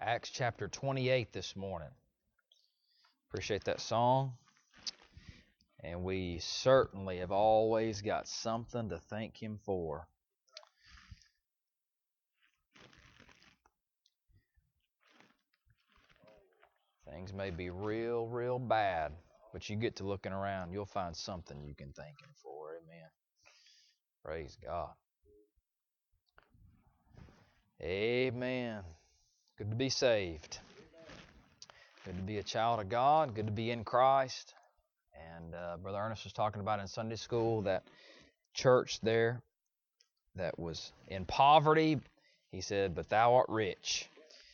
Acts chapter 28 this morning. Appreciate that song. And we certainly have always got something to thank Him for. Things may be real bad, but you get to looking around, you'll find something you can thank Him for. Amen. Praise God. Amen. Good to be saved. Good to be a child of God. Good to be in Christ. And Brother Ernest was talking about in Sunday school that church there that was in poverty. He said, but thou art rich.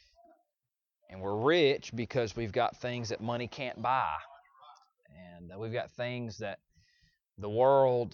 And we're rich because we've got things that money can't buy. And we've got things that the world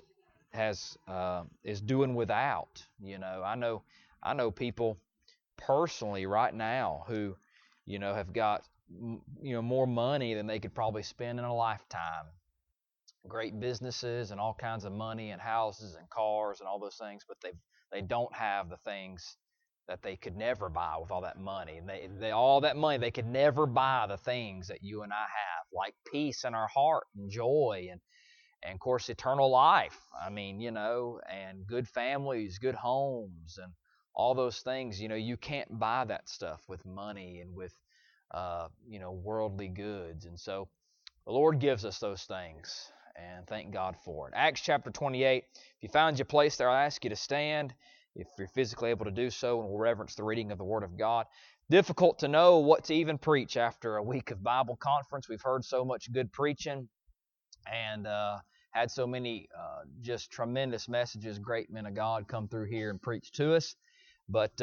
is doing without. You know, I know people personally right now who, have got, more money than they could probably spend in a lifetime. Great businesses and all kinds of money and houses and cars and all those things, but they don't have the things that they could never buy with all that money. And all that money, they could never buy the things that you and I have, like peace in our heart and joy and of course, eternal life. I mean, and good families, good homes, and all those things. You can't buy that stuff with money and with, worldly goods. And so the Lord gives us those things, and thank God for it. Acts chapter 28. If you found your place there, I ask you to stand if you're physically able to do so, and we'll reverence the reading of the Word of God. Difficult to know what to even preach after a week of Bible conference. We've heard so much good preaching and had so many just tremendous messages, great men of God come through here and preach to us. But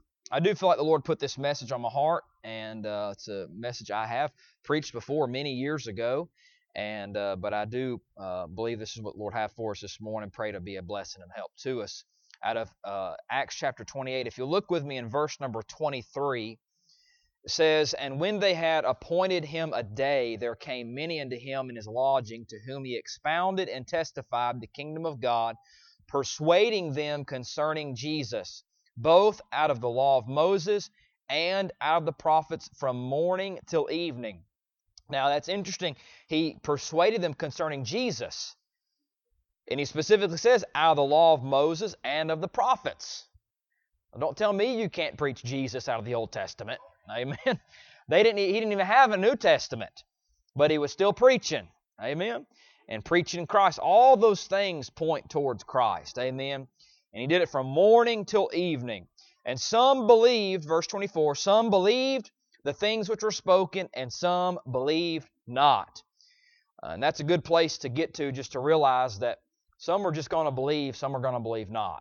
I do feel like the Lord put this message on my heart, and it's a message I have preached before many years ago. And but I do believe this is what the Lord has for us this morning. Pray to be a blessing and help to us. Out of Acts chapter 28, if you look with me in verse number 23, it says, And when they had appointed him a day, there came many unto him in his lodging, to whom he expounded and testified the kingdom of God, persuading them concerning Jesus, both out of the law of Moses and out of the prophets from morning till evening. Now that's interesting. He persuaded them concerning Jesus. And he specifically says, out of the law of Moses and of the prophets. Now, don't tell me you can't preach Jesus out of the Old Testament. Amen. He didn't even have a New Testament, but he was still preaching. Amen. And preaching Christ. All those things point towards Christ. Amen. And he did it from morning till evening. And some believed, verse 24, some believed the things which were spoken, and some believed not. And that's a good place to get to, just to realize that some are just going to believe, some are going to believe not.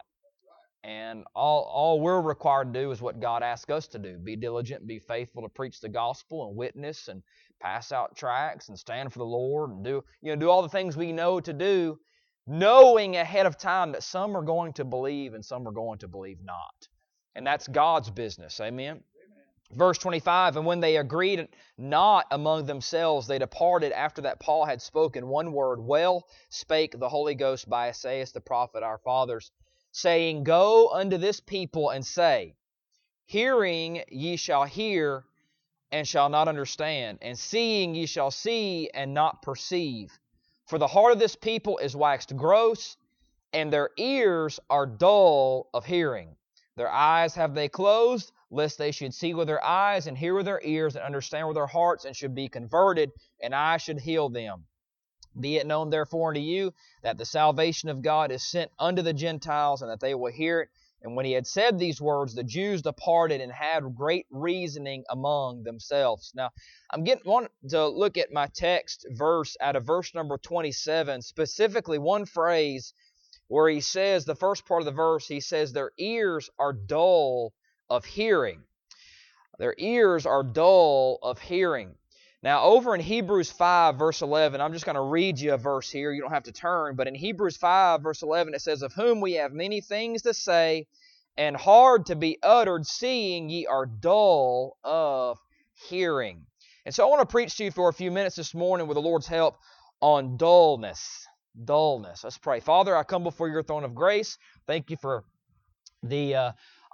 And all we're required to do is what God asks us to do. Be diligent, be faithful to preach the gospel and witness and pass out tracts and stand for the Lord and do all the things we know to do, knowing ahead of time that some are going to believe and some are going to believe not. And that's God's business. Amen. Verse 25, And when they agreed not among themselves, they departed after that Paul had spoken one word. Well spake the Holy Ghost by Esaias the prophet, our fathers, saying, Go unto this people and say, Hearing ye shall hear and shall not understand, and seeing ye shall see and not perceive. For the heart of this people is waxed gross, and their ears are dull of hearing. Their eyes have they closed, lest they should see with their eyes, and hear with their ears, and understand with their hearts, and should be converted, and I should heal them. Be it known therefore unto you that the salvation of God is sent unto the Gentiles, and that they will hear it. And when he had said these words, the Jews departed and had great reasoning among themselves. Now, want to look at my text verse out of verse number 27, specifically one phrase where he says, the first part of the verse, he says, their ears are dull of hearing. Their ears are dull of hearing. Now, over in Hebrews 5, verse 11, I'm just going to read you a verse here. You don't have to turn. But in Hebrews 5, verse 11, it says, Of whom we have many things to say, and hard to be uttered, seeing ye are dull of hearing. And so I want to preach to you for a few minutes this morning with the Lord's help on dullness. Dullness. Let's pray. Father, I come before your throne of grace. Thank you for the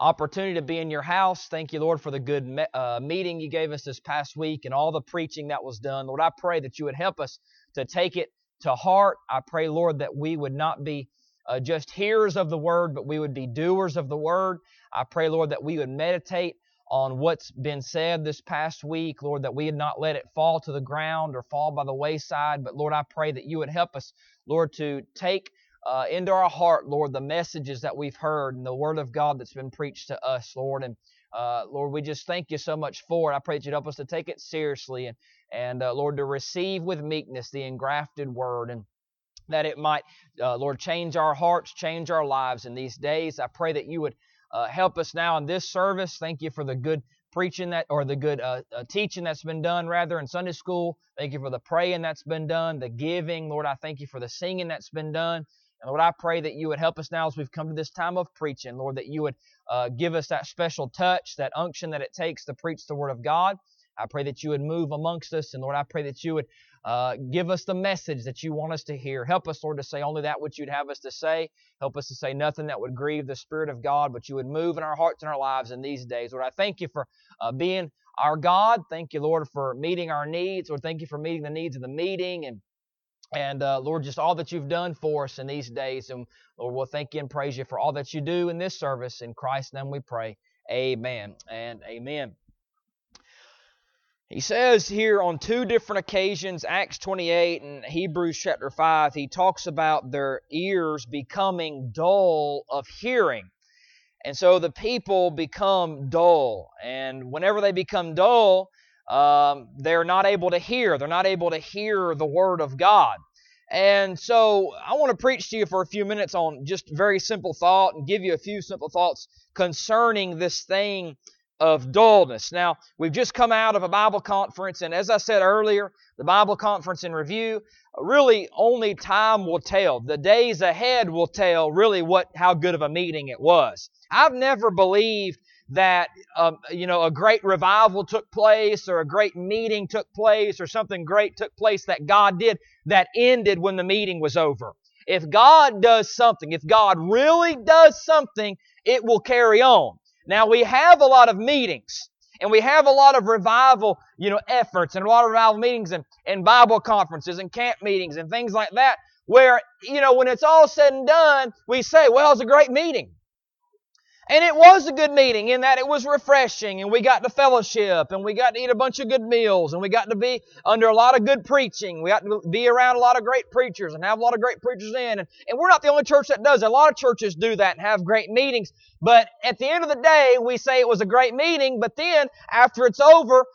opportunity to be in your house. Thank you, Lord, for the good meeting you gave us this past week and all the preaching that was done. Lord, I pray that you would help us to take it to heart. I pray, Lord, that we would not be just hearers of the Word, but we would be doers of the Word. I pray, Lord, that we would meditate on what's been said this past week, Lord, that we would not let it fall to the ground or fall by the wayside. But, Lord, I pray that you would help us, Lord, to take into our heart, Lord, the messages that we've heard and the Word of God that's been preached to us, Lord. And, Lord, we just thank you so much for it. I pray that you'd help us to take it seriously and Lord, to receive with meekness the engrafted Word, and that it might, Lord, change our hearts, change our lives in these days. I pray that you would help us now in this service. Thank you for the good preaching the good teaching that's been done, rather, in Sunday school. Thank you for the praying that's been done, the giving. Lord, I thank you for the singing that's been done. And Lord, I pray that you would help us now as we've come to this time of preaching, Lord, that you would give us that special touch, that unction that it takes to preach the Word of God. I pray that you would move amongst us, and Lord, I pray that you would give us the message that you want us to hear. Help us, Lord, to say only that which you'd have us to say. Help us to say nothing that would grieve the Spirit of God, but you would move in our hearts and our lives in these days. Lord, I thank you for being our God. Thank you, Lord, for meeting our needs. Lord, thank you for meeting the needs of the meeting, and Lord, just all that you've done for us in these days. And Lord, we'll thank you and praise you for all that you do in this service. In Christ's name we pray. Amen and amen. He says here on two different occasions, Acts 28 and Hebrews chapter 5, he talks about their ears becoming dull of hearing. And so the people become dull. And whenever they become dull, they're not able to hear. They're not able to hear the Word of God. And so I want to preach to you for a few minutes on just very simple thought and give you a few simple thoughts concerning this thing of dullness. Now, we've just come out of a Bible conference, and as I said earlier, the Bible conference in review, really only time will tell. The days ahead will tell really how good of a meeting it was. I've never believed that a great revival took place or a great meeting took place or something great took place that God did that ended when the meeting was over. If God does something, if God really does something, it will carry on. Now, we have a lot of meetings, and we have a lot of revival, efforts, and a lot of revival meetings and Bible conferences and camp meetings and things like that, where, when it's all said and done, we say, well, it was a great meeting. And it was a good meeting in that it was refreshing, and we got to fellowship, and we got to eat a bunch of good meals, and we got to be under a lot of good preaching. We got to be around a lot of great preachers and have a lot of great preachers in. And we're not the only church that does it. A lot of churches do that and have great meetings. But at the end of the day, we say it was a great meeting, but then after it's over,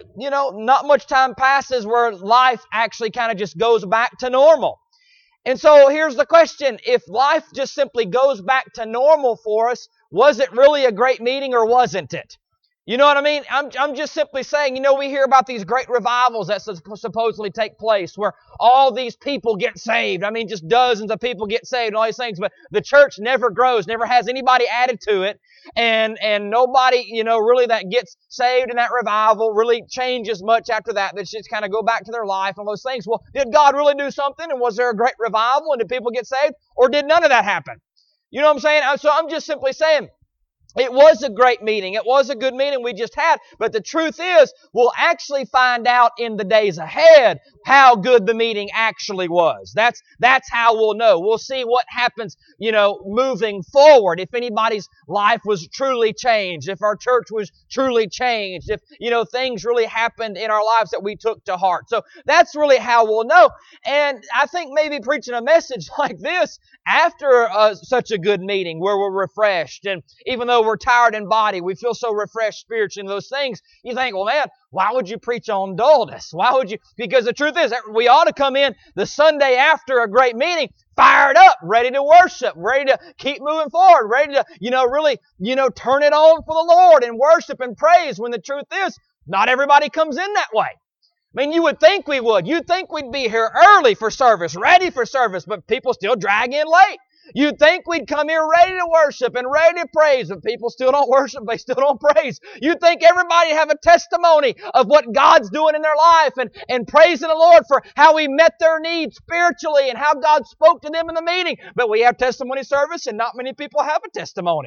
not much time passes where life actually kind of just goes back to normal. And so here's the question. If life just simply goes back to normal for us, was it really a great meeting or wasn't it? You know what I mean? I'm just simply saying, we hear about these great revivals that supposedly take place where all these people get saved. I mean, just dozens of people get saved and all these things, but the church never grows, never has anybody added to it, and nobody, really that gets saved in that revival really changes much after that. They just kind of go back to their life and those things. Well, did God really do something, and was there a great revival, and did people get saved, or did none of that happen? You know what I'm saying? So I'm just simply saying, it was a great meeting. It was a good meeting we just had. But the truth is, we'll actually find out in the days ahead how good the meeting actually was. That's how we'll know. We'll see what happens, moving forward. If anybody's life was truly changed, if our church was truly changed, if, things really happened in our lives that we took to heart. So that's really how we'll know. And I think maybe preaching a message like this after such a good meeting where we're refreshed, and even though we're tired in body, we feel so refreshed spiritually, those things, you think, well, man, why would you preach on dullness? Why would you? Because the truth is, we ought to come in the Sunday after a great meeting, fired up, ready to worship, ready to keep moving forward, ready to, really, turn it on for the Lord and worship and praise, when the truth is, not everybody comes in that way. I mean, you would think we would. You'd think we'd be here early for service, ready for service, but people still drag in late. You'd think we'd come here ready to worship and ready to praise, but people still don't worship, they still don't praise. You'd think everybody have a testimony of what God's doing in their life and praising the Lord for how He met their needs spiritually and how God spoke to them in the meeting. But we have testimony service and not many people have a testimony.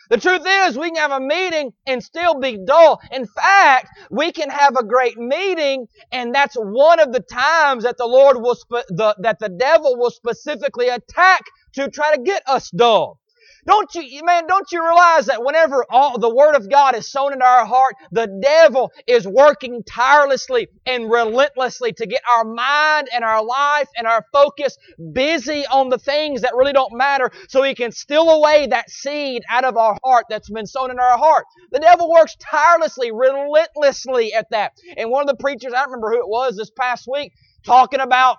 The truth is, we can have a meeting and still be dull. In fact, we can have a great meeting, and that's one of the times that that the devil will specifically attack to try to get us dull. Don't you realize that whenever all the Word of God is sown into our heart, the devil is working tirelessly and relentlessly to get our mind and our life and our focus busy on the things that really don't matter so he can steal away that seed out of our heart that's been sown in our heart. The devil works tirelessly, relentlessly at that. And one of the preachers, I don't remember who it was this past week, talking about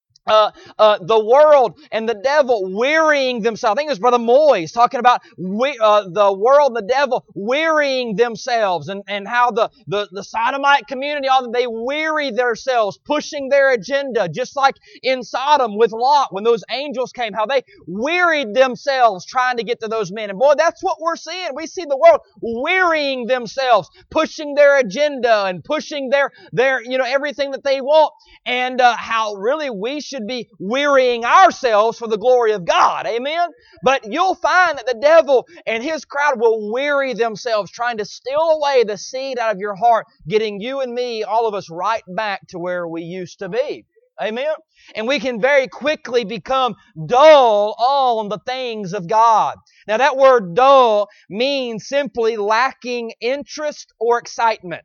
the world and the devil wearying themselves. I think it was Brother Moyes talking about the world and the devil wearying themselves, and how the sodomite community, they weary themselves, pushing their agenda, just like in Sodom with Lot when those angels came, how they wearied themselves trying to get to those men. And boy, that's what we're seeing. We see the world wearying themselves, pushing their agenda and pushing their everything that they want, and how really we should be wearying ourselves for the glory of God. Amen? But you'll find that the devil and his crowd will weary themselves trying to steal away the seed out of your heart, getting you and me, all of us, right back to where we used to be. Amen? And we can very quickly become dull on the things of God. Now that word dull means simply lacking interest or excitement.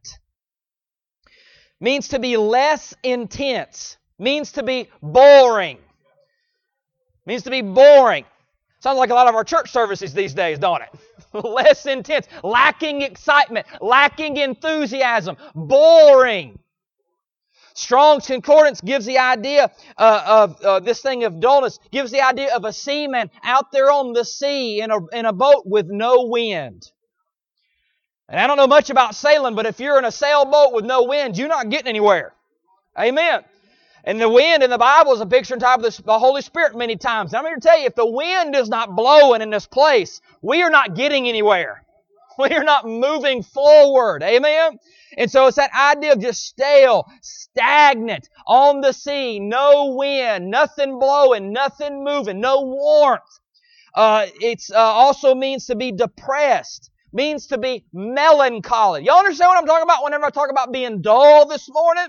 Means to be less intense. Means to be boring. Means to be boring. Sounds like a lot of our church services these days, don't it? Less intense. Lacking excitement. Lacking enthusiasm. Boring. Strong's Concordance gives the idea of this thing of dullness, gives the idea of a seaman out there on the sea in a boat with no wind. And I don't know much about sailing, but if you're in a sailboat with no wind, you're not getting anywhere. Amen. And the wind in the Bible is a picture and type of the Holy Spirit many times. And I'm here to tell you, if the wind is not blowing in this place, we are not getting anywhere. We are not moving forward. Amen? And so it's that idea of just stale, stagnant, on the sea, no wind, nothing blowing, nothing moving, no warmth. It also means to be depressed. Means to be melancholy. Y'all understand what I'm talking about whenever I talk about being dull this morning?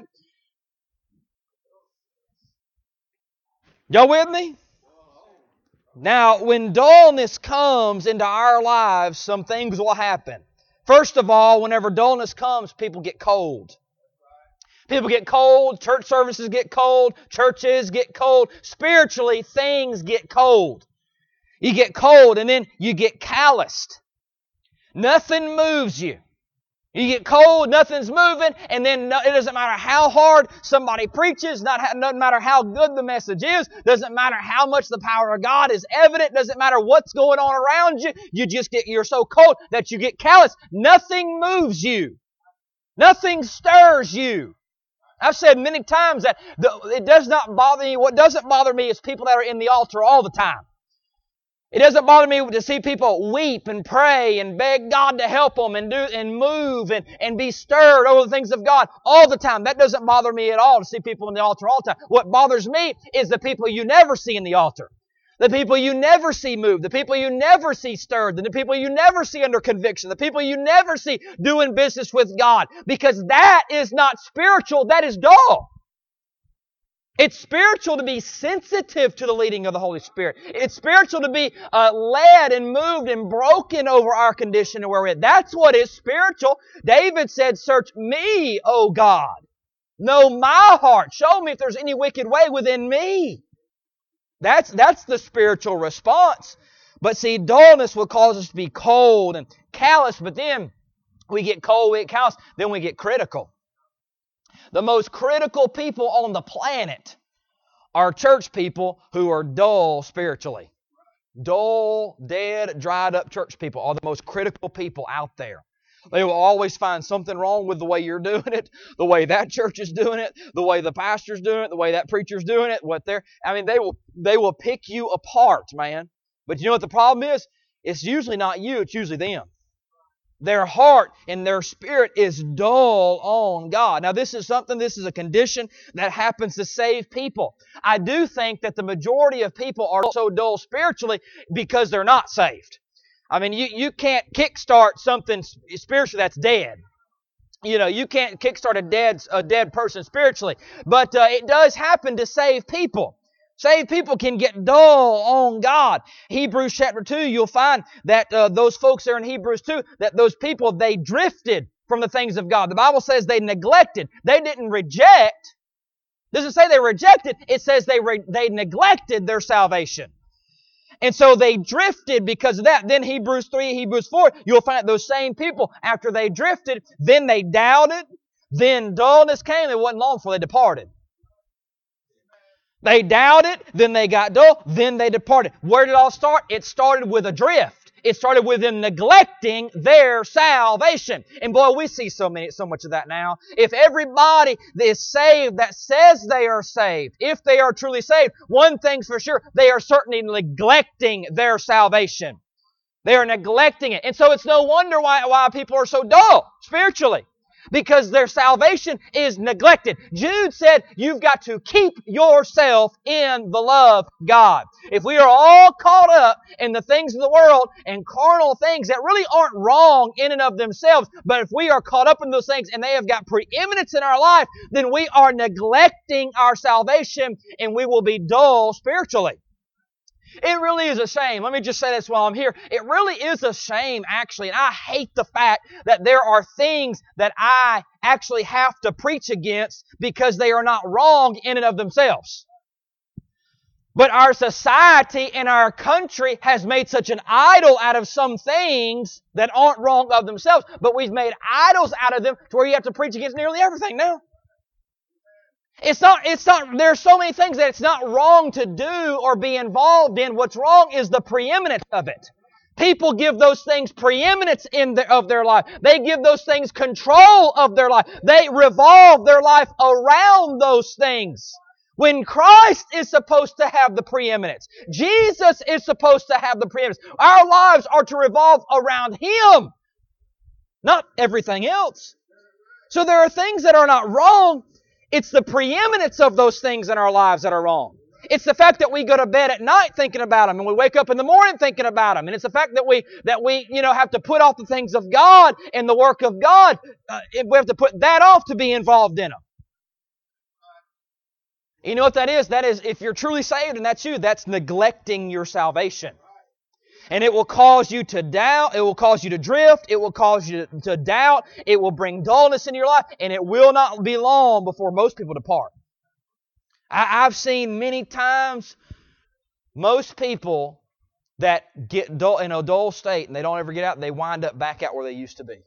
Y'all with me? Now, when dullness comes into our lives, some things will happen. First of all, whenever dullness comes, people get cold. People get cold, church services get cold, churches get cold. Spiritually, things get cold. You get cold and then you get calloused. Nothing moves you. You get cold, nothing's moving, and then it doesn't matter how hard somebody preaches, doesn't matter how good the message is, doesn't matter how much the power of God is evident, doesn't matter what's going on around you, you're so cold that you get callous. Nothing moves you. Nothing stirs you. I've said many times that it does not bother me. What doesn't bother me is people that are in the altar all the time. It doesn't bother me to see people weep and pray and beg God to help them and move and be stirred over the things of God all the time. That doesn't bother me at all to see people in the altar all the time. What bothers me is the people you never see in the altar. The people you never see moved. The people you never see stirred. The people you never see under conviction. The people you never see doing business with God. Because that is not spiritual. That is dull. It's spiritual to be sensitive to the leading of the Holy Spirit. It's spiritual to be led and moved and broken over our condition and where we're at. That's what is spiritual. David said, "Search me, O God. Know my heart. Show me if there's any wicked way within me." That's the spiritual response. But see, dullness will cause us to be cold and callous, but then we get cold, we get callous, then we get critical. The most critical people on the planet are church people who are dull spiritually. Dull, dead, dried up church people are the most critical people out there. They will always find something wrong with the way you're doing it, the way that church is doing it, the way the pastor's doing it, the way that preacher's doing it, they will pick you apart, man. But you know what the problem is? It's usually not you, it's usually them. Their heart and their spirit is dull on God. Now this is a condition that happens to save people. I do think that the majority of people are so dull spiritually because they're not saved. I mean, you can't kickstart something spiritually that's dead. You can't kickstart a dead person spiritually. But it does happen to saved people. Saved people can get dull on God. Hebrews chapter 2, you'll find that those folks there in Hebrews 2, that those people, they drifted from the things of God. The Bible says they neglected. They didn't reject. It doesn't say they rejected. It says they neglected their salvation. And so they drifted because of that. Then Hebrews 3, Hebrews 4, you'll find that those same people, after they drifted, then they doubted, then dullness came. It wasn't long before they departed. They doubted, then they got dull, then they departed. Where did it all start? It started with a drift. It started with them neglecting their salvation. And boy, we see so much of that now. If everybody is saved that says they are saved, if they are truly saved, one thing's for sure, they are certainly neglecting their salvation. They are neglecting it. And so it's no wonder why people are so dull spiritually. Because their salvation is neglected. Jude said, you've got to keep yourself in the love of God. If we are all caught up in the things of the world and carnal things that really aren't wrong in and of themselves, but if we are caught up in those things and they have got preeminence in our life, then we are neglecting our salvation and we will be dull spiritually. It really is a shame. Let me just say this while I'm here. It really is a shame, actually, and I hate the fact that there are things that I actually have to preach against because they are not wrong in and of themselves. But our society and our country has made such an idol out of some things that aren't wrong of themselves, but we've made idols out of them to where you have to preach against nearly everything now. It's not, there's so many things that it's not wrong to do or be involved in. What's wrong is the preeminence of it. People give those things preeminence of their life. They give those things control of their life. They revolve their life around those things. When Christ is supposed to have the preeminence. Jesus is supposed to have the preeminence. Our lives are to revolve around Him, not everything else. So there are things that are not wrong. It's the preeminence of those things in our lives that are wrong. It's the fact that we go to bed at night thinking about them and we wake up in the morning thinking about them. And it's the fact that we have to put off the things of God and the work of God. We have to put that off to be involved in them. You know what that is? That is, if you're truly saved and that's you, that's neglecting your salvation. And it will cause you to doubt. It will cause you to drift. It will cause you to doubt. It will bring dullness in your life. And it will not be long before most people depart. I've seen many times most people that get dull, in a dull state and they don't ever get out, they wind up back out where they used to be.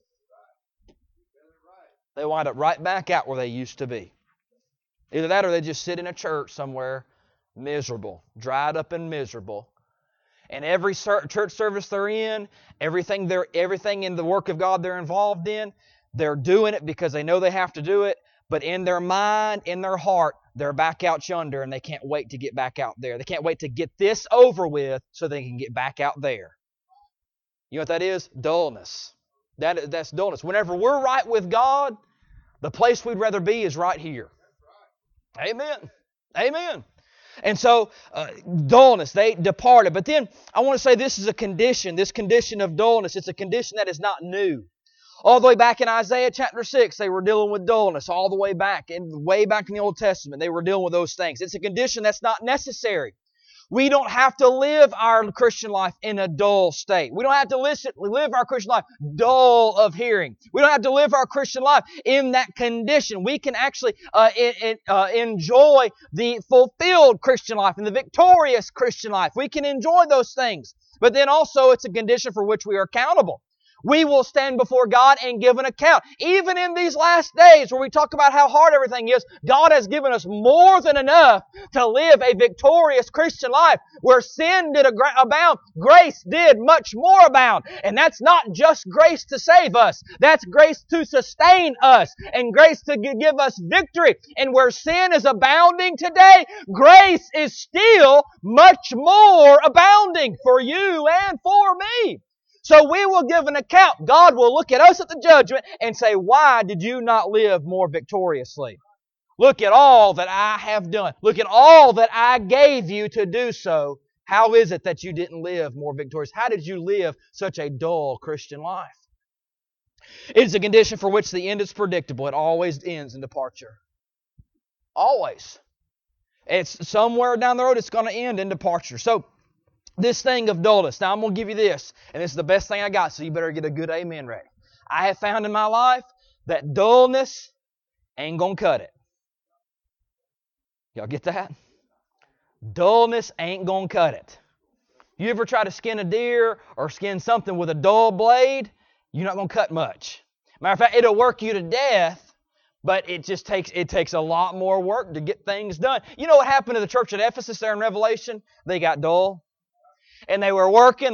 They wind up right back out where they used to be. Either that or they just sit in a church somewhere miserable, dried up and miserable. And every church service they're in, everything in the work of God they're involved in, they're doing it because they know they have to do it. But in their mind, in their heart, they're back out yonder and they can't wait to get back out there. They can't wait to get this over with so they can get back out there. You know what that is? Dullness. That's dullness. Whenever we're right with God, the place we'd rather be is right here. Amen. Amen. And so, dullness, they departed. But then, I want to say this is a condition, this condition of dullness. It's a condition that is not new. All the way back in Isaiah chapter 6, they were dealing with dullness. All the way back in the Old Testament, they were dealing with those things. It's a condition that's not necessary. We don't have to live our Christian life in a dull state. We don't have to live our Christian life dull of hearing. We don't have to live our Christian life in that condition. We can actually enjoy the fulfilled Christian life and the victorious Christian life. We can enjoy those things. But then also it's a condition for which we are accountable. We will stand before God and give an account. Even in these last days where we talk about how hard everything is, God has given us more than enough to live a victorious Christian life. Where sin did abound, grace did much more abound. And that's not just grace to save us. That's grace to sustain us and grace to give us victory. And where sin is abounding today, grace is still much more abounding for you and for me. So we will give an account. God will look at us at the judgment and say, why did you not live more victoriously? Look at all that I have done. Look at all that I gave you to do so. How is it that you didn't live more victorious? How did you live such a dull Christian life? It is a condition for which the end is predictable. It always ends in departure. Always. It's somewhere down the road it's going to end in departure. So, this thing of dullness. Now, I'm going to give you this, and this is the best thing I got, so you better get a good amen ready. I have found in my life that dullness ain't going to cut it. Y'all get that? Dullness ain't going to cut it. You ever try to skin a deer or skin something with a dull blade? You're not going to cut much. Matter of fact, it'll work you to death, but it takes a lot more work to get things done. You know what happened to the church at Ephesus there in Revelation? They got dull. And they were working,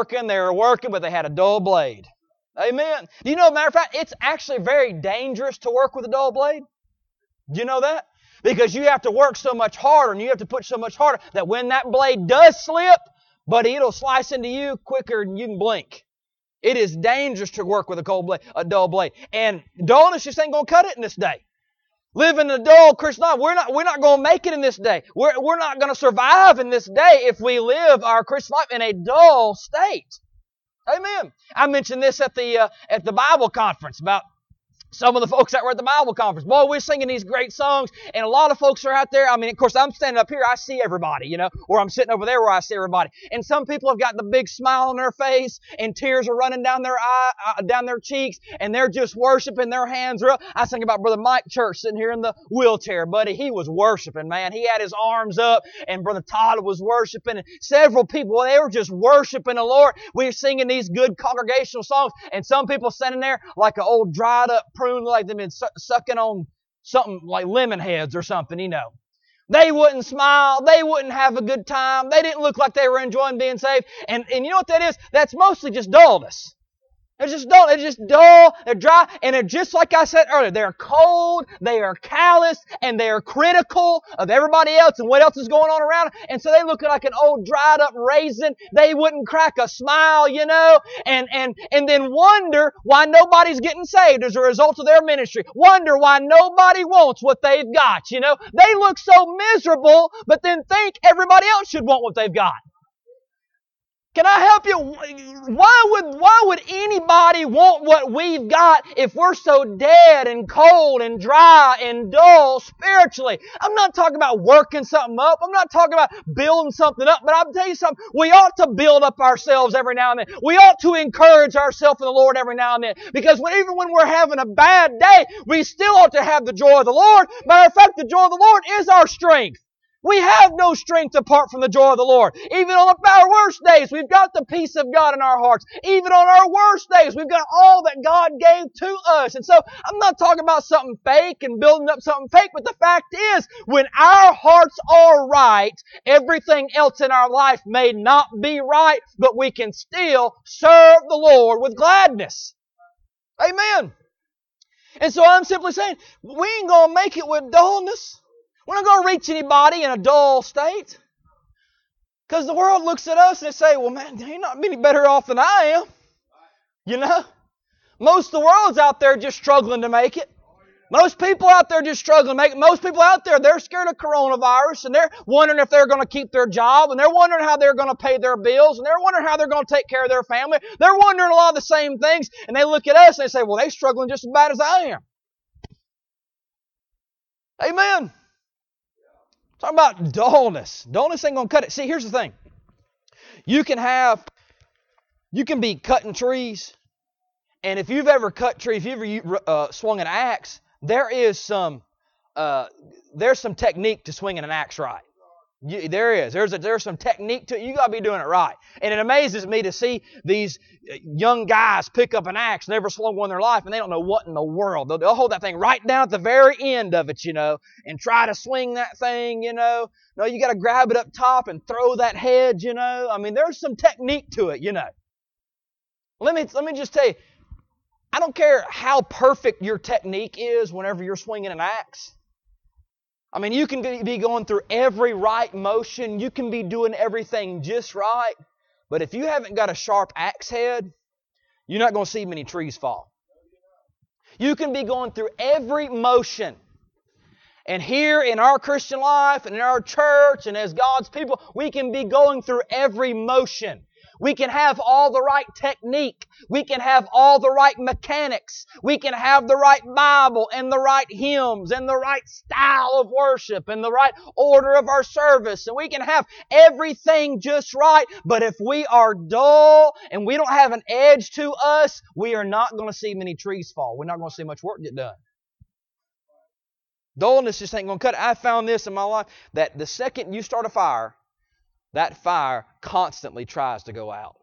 but they had a dull blade. Amen. Do you know, matter of fact, it's actually very dangerous to work with a dull blade? Do you know that? Because you have to work so much harder and you have to push so much harder that when that blade does slip, buddy, it'll slice into you quicker than you can blink. It is dangerous to work with a dull blade. And dullness just ain't going to cut it in this day. Living a dull Christian life, we're not going to make it in this day. We're not going to survive in this day if we live our Christian life in a dull state. Amen. I mentioned this at the Bible conference about some of the folks that were at the Bible conference. Boy, we're singing these great songs, and a lot of folks are out there. I mean, of course, I'm standing up here, I see everybody, or I'm sitting over there where I see everybody. And some people have got the big smile on their face, and tears are running down their cheeks, and they're just worshiping. Their hands are up. I was thinking about Brother Mike Church sitting here in the wheelchair, buddy. He was worshiping, man. He had his arms up, and Brother Todd was worshiping, and several people, they were just worshiping the Lord. We were singing these good congregational songs, and some people standing there like an old dried up prune, like they've been sucking on something like lemon heads or something, They wouldn't smile. They wouldn't have a good time. They didn't look like they were enjoying being saved. And you know what that is? That's mostly just dullness. They're just dull. They're just dull. They're dry. And they're just like I said earlier. They're cold. They are callous. And they are critical of everybody else and what else is going on around them. And so they look like an old dried up raisin. They wouldn't crack a smile, and then wonder why nobody's getting saved as a result of their ministry. Wonder why nobody wants what they've got, They look so miserable, but then think everybody else should want what they've got. Can I help you? Why would anybody want what we've got if we're so dead and cold and dry and dull spiritually? I'm not talking about working something up. I'm not talking about building something up. But I'll tell you something. We ought to build up ourselves every now and then. We ought to encourage ourselves in the Lord every now and then. Because even when we're having a bad day, we still ought to have the joy of the Lord. Matter of fact, the joy of the Lord is our strength. We have no strength apart from the joy of the Lord. Even on our worst days, we've got the peace of God in our hearts. Even on our worst days, we've got all that God gave to us. And so, I'm not talking about something fake and building up something fake, but the fact is, when our hearts are right, everything else in our life may not be right, but we can still serve the Lord with gladness. Amen. And so I'm simply saying, we ain't going to make it with dullness. We're not going to reach anybody in a dull state. Because the world looks at us and they say, well, man, you're not any better off than I am. Most of the world's out there just struggling to make it. Most people out there just struggling to make it. Most people out there, they're scared of coronavirus and they're wondering if they're going to keep their job and they're wondering how they're going to pay their bills and they're wondering how they're going to take care of their family. They're wondering a lot of the same things and they look at us and they say, well, they're struggling just as bad as I am. Amen. Talking about dullness. Dullness ain't going to cut it. See, here's the thing. You can be cutting trees, and if you've ever cut trees, if you've ever swung an axe, there's some technique to swinging an axe right. There is. There's some technique to it. You got to be doing it right. And it amazes me to see these young guys pick up an axe, never swung one in their life, and they don't know what in the world. They'll hold that thing right down at the very end of it, and try to swing that thing, No, you got to grab it up top and throw that hedge, I mean, there's some technique to it, Let me just tell you, I don't care how perfect your technique is whenever you're swinging an axe. I mean, you can be going through every right motion. You can be doing everything just right. But if you haven't got a sharp axe head, you're not going to see many trees fall. You can be going through every motion. And here in our Christian life and in our church and as God's people, we can be going through every motion. We can have all the right technique. We can have all the right mechanics. We can have the right Bible and the right hymns and the right style of worship and the right order of our service. And we can have everything just right. But if we are dull and we don't have an edge to us, we are not going to see many trees fall. We're not going to see much work get done. Dullness just ain't going to cut it. I found this in my life, that the second you start a fire, that fire constantly tries to go out.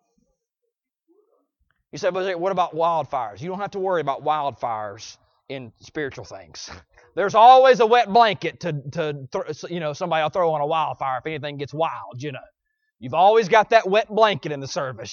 You say, but what about wildfires? You don't have to worry about wildfires in spiritual things. There's always a wet blanket somebody will throw on a wildfire if anything gets wild, You've always got that wet blanket in the service,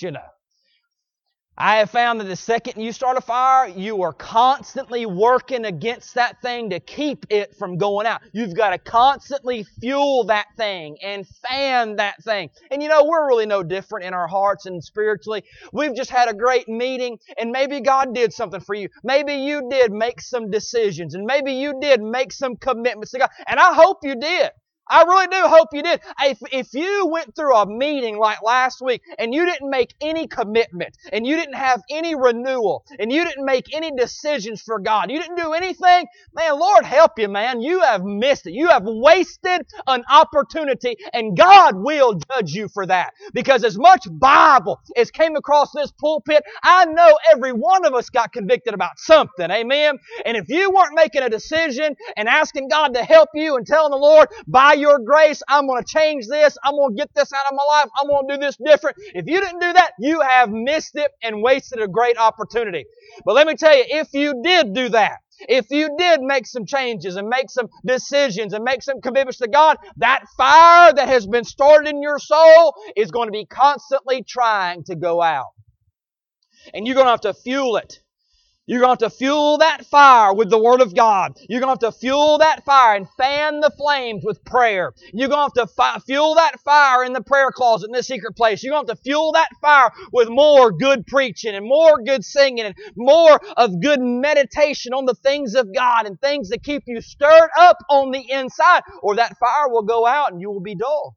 I have found that the second you start a fire, you are constantly working against that thing to keep it from going out. You've got to constantly fuel that thing and fan that thing. And we're really no different in our hearts and spiritually. We've just had a great meeting, and maybe God did something for you. Maybe you did make some decisions, and maybe you did make some commitments to God. And I hope you did. I really do hope you did. If you went through a meeting like last week and you didn't make any commitment and you didn't have any renewal and you didn't make any decisions for God, you didn't do anything, man, Lord help you, man. You have missed it. You have wasted an opportunity, and God will judge you for that. Because as much Bible as came across this pulpit, I know every one of us got convicted about something. Amen? And if you weren't making a decision and asking God to help you and telling the Lord, by your grace, I'm going to change this. I'm going to get this out of my life. I'm going to do this different. If you didn't do that, you have missed it and wasted a great opportunity. But let me tell you, if you did do that, if you did make some changes and make some decisions and make some commitments to God, that fire that has been started in your soul is going to be constantly trying to go out. And you're going to have to fuel it. You're going to have to fuel that fire with the Word of God. You're going to have to fuel that fire and fan the flames with prayer. You're going to have to fuel that fire in the prayer closet, in the secret place. You're going to have to fuel that fire with more good preaching and more good singing and more of good meditation on the things of God and things that keep you stirred up on the inside, or that fire will go out and you will be dull.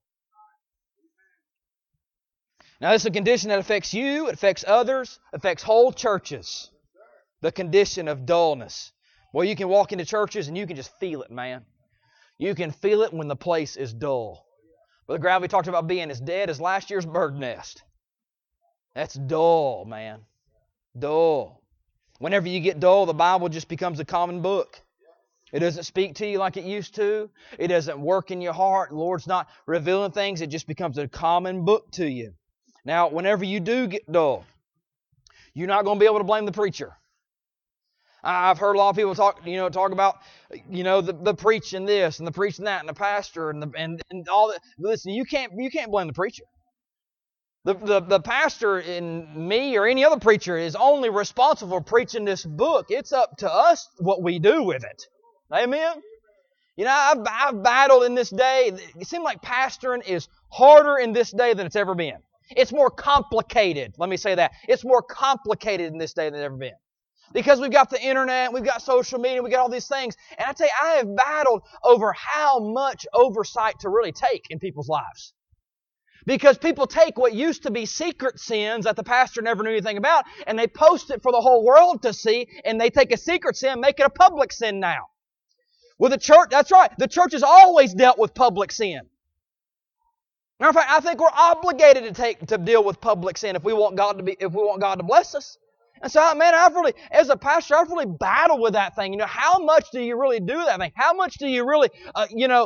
Now, this is a condition that affects you, it affects others, affects whole churches. The condition of dullness. Well, you can walk into churches and you can just feel it, man. You can feel it when the place is dull. Brother Gravely talked about being as dead as last year's bird nest. That's dull, man. Dull. Whenever you get dull, the Bible just becomes a common book. It doesn't speak to you like it used to. It doesn't work in your heart. The Lord's not revealing things. It just becomes a common book to you. Now, whenever you do get dull, you're not going to be able to blame the preacher. I've heard a lot of people talk about, the preaching this and the preaching that and the pastor and all that. Listen, you can't blame the preacher. The pastor in me or any other preacher is only responsible for preaching this book. It's up to us what we do with it. Amen? I've battled in this day. It seems like pastoring is harder in this day than it's ever been. It's more complicated. Let me say that. It's more complicated in this day than it's ever been. Because we've got the internet, we've got social media, we've got all these things. And I tell you, I have battled over how much oversight to really take in people's lives. Because people take what used to be secret sins that the pastor never knew anything about, and they post it for the whole world to see, and they take a secret sin and make it a public sin now. With the church, that's right, the church has always dealt with public sin. Matter of fact, I think we're obligated to deal with public sin if we want God to bless us. And so, man, as a pastor, I've really battled with that thing. How much do you really do that thing? How much do you really, how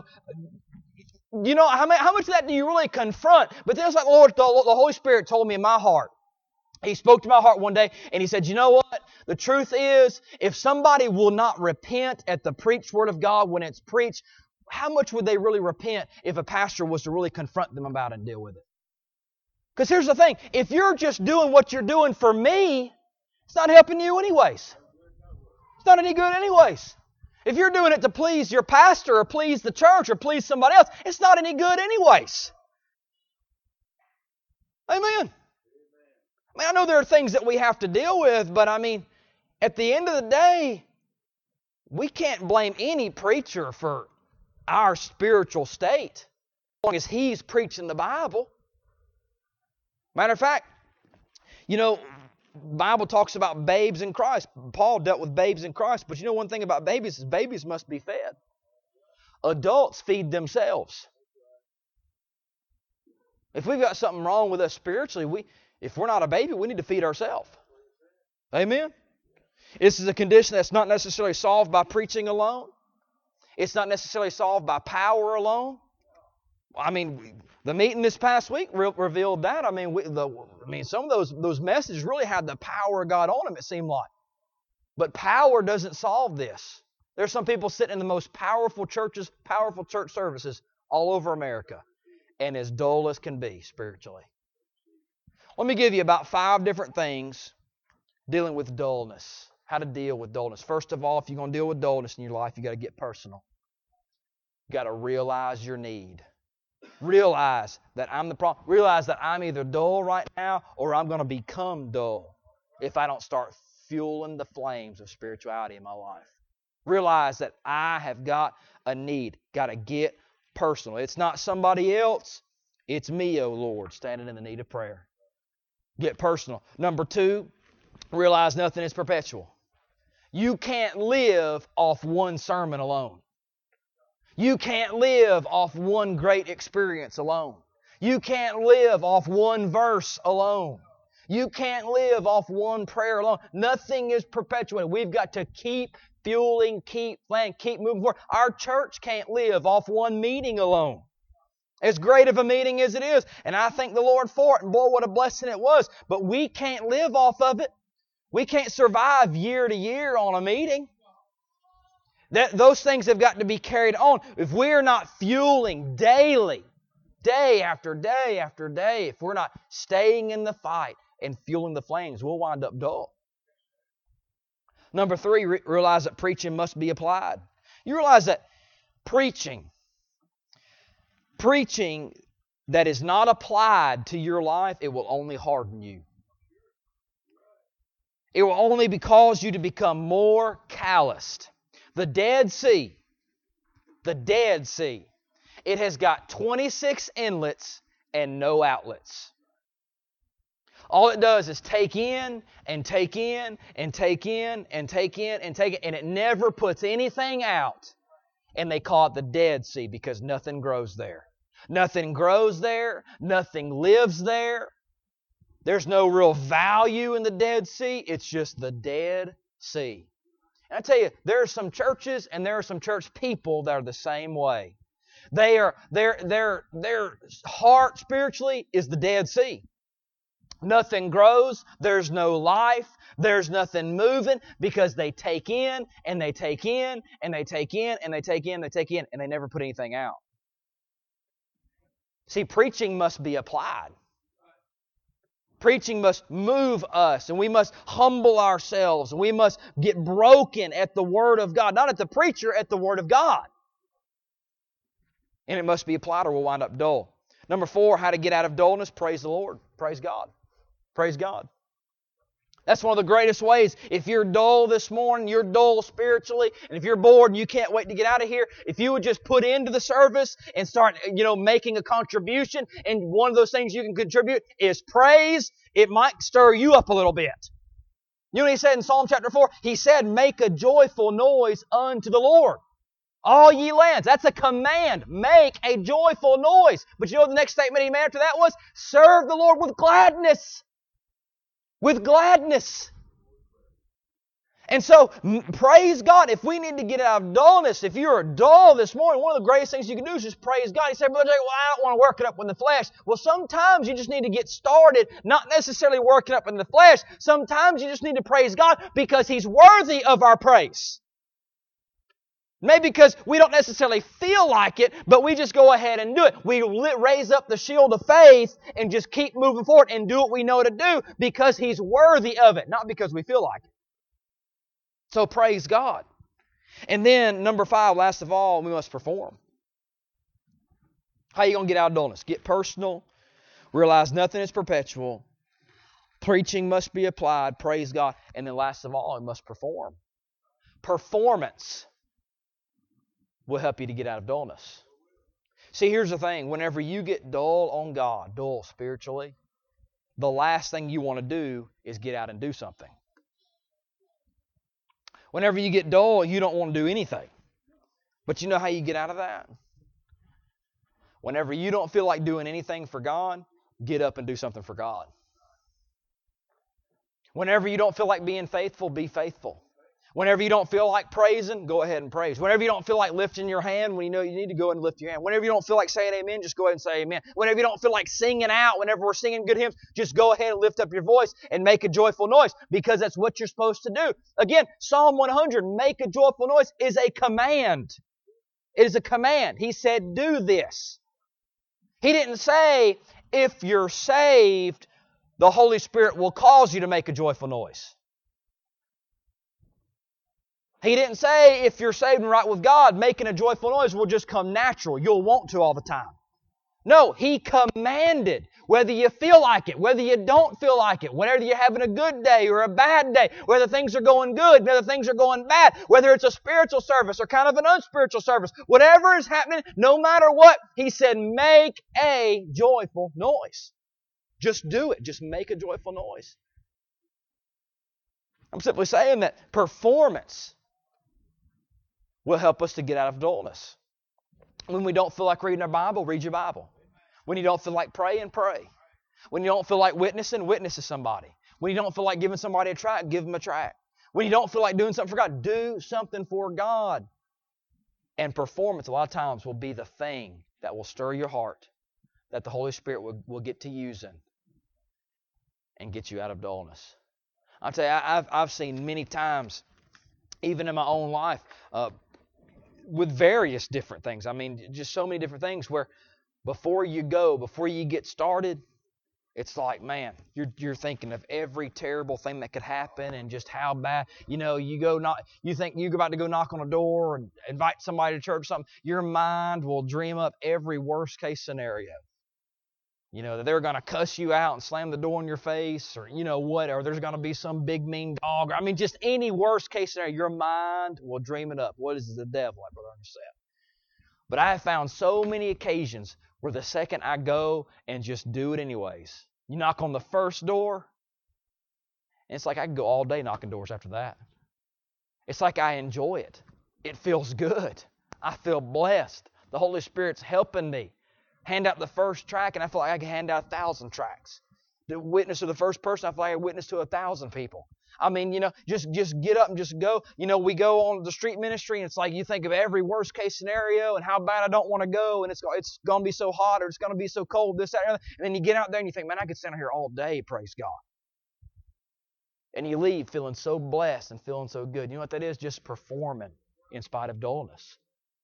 much of that do you really confront? But then it's like the Holy Spirit told me in my heart. He spoke to my heart one day, and He said, you know what? The truth is, if somebody will not repent at the preached Word of God when it's preached, how much would they really repent if a pastor was to really confront them about it and deal with it? Because here's the thing. If you're just doing what you're doing for me, it's not helping you anyways. It's not any good anyways. If you're doing it to please your pastor or please the church or please somebody else, it's not any good anyways. Amen. I know there are things that we have to deal with, but at the end of the day, we can't blame any preacher for our spiritual state as long as he's preaching the Bible. Matter of fact, the Bible talks about babes in Christ. Paul dealt with babes in Christ. But one thing about babies is babies must be fed. Adults feed themselves. If we've got something wrong with us spiritually, if we're not a baby, we need to feed ourselves. Amen? This is a condition that's not necessarily solved by preaching alone. It's not necessarily solved by power alone. The meeting this past week revealed that. Some of those messages really had the power of God on them, it seemed like. But power doesn't solve this. There's some people sitting in the most powerful churches, powerful church services all over America, and as dull as can be spiritually. Let me give you about 5 different things dealing with dullness. How to deal with dullness. First of all, if you're going to deal with dullness in your life, you've got to get personal. You've got to realize your need. Realize that I'm the problem. Realize that I'm either dull right now or I'm going to become dull if I don't start fueling the flames of spirituality in my life. Realize that I have got a need. Got to get personal. It's not somebody else. It's me, O Lord, standing in the need of prayer. Get personal. Number 2, realize nothing is perpetual. You can't live off one sermon alone. You can't live off one great experience alone. You can't live off one verse alone. You can't live off one prayer alone. Nothing is perpetuated. We've got to keep fueling, keep playing, keep moving forward. Our church can't live off one meeting alone. As great of a meeting as it is, and I thank the Lord for it, and boy, what a blessing it was. But we can't live off of it. We can't survive year to year on a meeting. Those things have got to be carried on. If we're not fueling daily, day after day after day, if we're not staying in the fight and fueling the flames, we'll wind up dull. Number 3, realize that preaching must be applied. You realize that preaching that is not applied to your life, it will only harden you. It will only cause you to become more calloused. The Dead Sea, it has got 26 inlets and no outlets. All it does is take in and take in and take in and take in and take it, and it never puts anything out. And they call it the Dead Sea because nothing grows there. Nothing grows there. Nothing lives there. There's no real value in the Dead Sea. It's just the Dead Sea. And I tell you, there are some churches and there are some church people that are the same way. Their heart spiritually is the Dead Sea. Nothing grows. There's no life. There's nothing moving because they take in and they take in and they take in and they take in and they take in and they never put anything out. See, preaching must be applied. Preaching must move us, and we must humble ourselves, and we must get broken at the Word of God. Not at the preacher, at the Word of God. And it must be applied or we'll wind up dull. Number 4, how to get out of dullness. Praise the Lord. Praise God. Praise God. That's one of the greatest ways. If you're dull this morning, you're dull spiritually, and if you're bored and you can't wait to get out of here, if you would just put into the service and start, making a contribution, and one of those things you can contribute is praise, it might stir you up a little bit. You know what He said in Psalm chapter 4? He said, make a joyful noise unto the Lord. All ye lands. That's a command. Make a joyful noise. But you know what the next statement He made after that was? Serve the Lord with gladness. With gladness. And so, praise God. If we need to get out of dullness, if you're dull this morning, one of the greatest things you can do is just praise God. He said, Brother Jake, I don't want to work it up in the flesh. Well, sometimes you just need to get started, not necessarily working up in the flesh. Sometimes you just need to praise God because He's worthy of our praise. Maybe because we don't necessarily feel like it, but we just go ahead and do it. We raise up the shield of faith and just keep moving forward and do what we know to do because He's worthy of it, not because we feel like it. So praise God. And then, number 5, last of all, we must perform. How are you going to get out of dullness? Get personal. Realize nothing is perpetual. Preaching must be applied. Praise God. And then last of all, we must perform. Performance. will help you to get out of dullness. See, here's the thing. Whenever you get dull on God, dull spiritually, the last thing you want to do is get out and do something. Whenever you get dull, you don't want to do anything. But you know how you get out of that? Whenever you don't feel like doing anything for God, get up and do something for God. Whenever you don't feel like being faithful, be faithful. Whenever you don't feel like praising, go ahead and praise. Whenever you don't feel like lifting your hand, when you know you need to go and lift your hand. Whenever you don't feel like saying amen, just go ahead and say amen. Whenever you don't feel like singing out, whenever we're singing good hymns, just go ahead and lift up your voice and make a joyful noise, because that's what you're supposed to do. Again, Psalm 100, make a joyful noise, is a command. It is a command. He said, do this. He didn't say, if you're saved, the Holy Spirit will cause you to make a joyful noise. He didn't say, if you're saved and right with God, making a joyful noise will just come natural. You'll want to all the time. No, He commanded, whether you feel like it, whether you don't feel like it, whether you're having a good day or a bad day, whether things are going good, whether things are going bad, whether it's a spiritual service or kind of an unspiritual service, whatever is happening, no matter what, He said, make a joyful noise. Just do it. Just make a joyful noise. I'm simply saying that performance will help us to get out of dullness. When we don't feel like reading our Bible, read your Bible. When you don't feel like praying, pray. When you don't feel like witnessing, witness to somebody. When you don't feel like giving somebody a tract, give them a tract. When you don't feel like doing something for God, do something for God. And performance, a lot of times, will be the thing that will stir your heart, that the Holy Spirit will get to using and get you out of dullness. I'll tell you, I've seen many times, even in my own life, with various different things. I mean, just so many different things where before you get started, it's like, man, you're thinking of every terrible thing that could happen and just how bad. You know, you think you're about to go knock on a door and invite somebody to church or something. Your mind will dream up every worst case scenario. You know, that they're going to cuss you out and slam the door in your face, or you know what, or there's going to be some big mean dog. I mean, just any worst case scenario, your mind will dream it up. What is the devil, like Brother Ernest said. But I have found so many occasions where the second I go and just do it anyways. You knock on the first door, and it's like I can go all day knocking doors after that. It's like I enjoy it. It feels good. I feel blessed. The Holy Spirit's helping me hand out the first tract, and I feel like I can hand out 1,000 tracts. To witness to the first person, I feel like I witness to 1,000 people. I mean, you know, just get up and just go. You know, we go on the street ministry, and it's like you think of every worst case scenario and how bad I don't want to go, and it's going to be so hot or it's going to be so cold, this, that, and then you get out there and you think, man, I could stand here all day, praise God. And you leave feeling so blessed and feeling so good. You know what that is? Just performing in spite of dullness.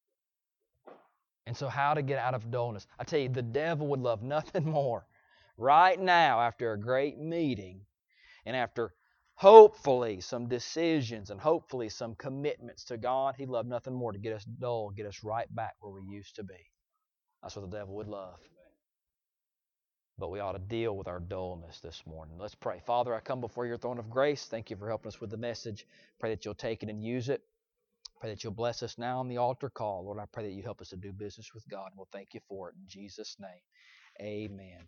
And so how to get out of dullness? I tell you, the devil would love nothing more right now after a great meeting and after hopefully some decisions and hopefully some commitments to God. He'd love nothing more to get us dull, get us right back where we used to be. That's what the devil would love. But we ought to deal with our dullness this morning. Let's pray. Father, I come before your throne of grace. Thank you for helping us with the message. Pray that you'll take it and use it. Pray that you'll bless us now on the altar call. Lord, I pray that you help us to do business with God. We'll thank you for it in Jesus' name. Amen.